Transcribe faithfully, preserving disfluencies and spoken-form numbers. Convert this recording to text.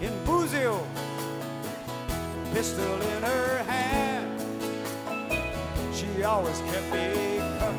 in Buzio, pistol in her hand. She always kept me covered.